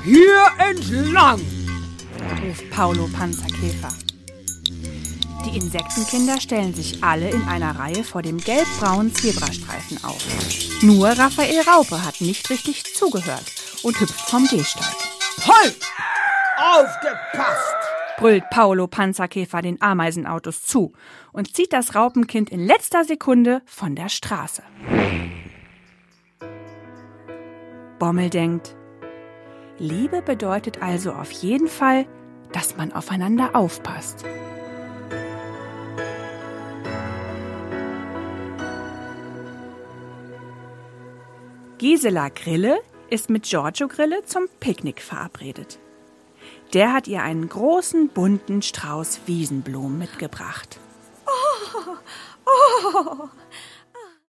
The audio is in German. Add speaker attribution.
Speaker 1: hier entlang,
Speaker 2: ruft Paolo Panzerkäfer. Die Insektenkinder stellen sich alle in einer Reihe vor dem gelb-braunen Zebrastreifen auf. Nur Raphael Raupe hat nicht richtig zugehört und hüpft vom Gehsteig.
Speaker 1: Halt! Aufgepasst!
Speaker 2: Brüllt Paolo Panzerkäfer den Ameisenautos zu und zieht das Raupenkind in letzter Sekunde von der Straße. Bommel denkt, Liebe bedeutet also auf jeden Fall, dass man aufeinander aufpasst. Gisela Grille ist mit Giorgio Grille zum Picknick verabredet. Der hat ihr einen großen, bunten Strauß Wiesenblumen mitgebracht.
Speaker 3: Oh,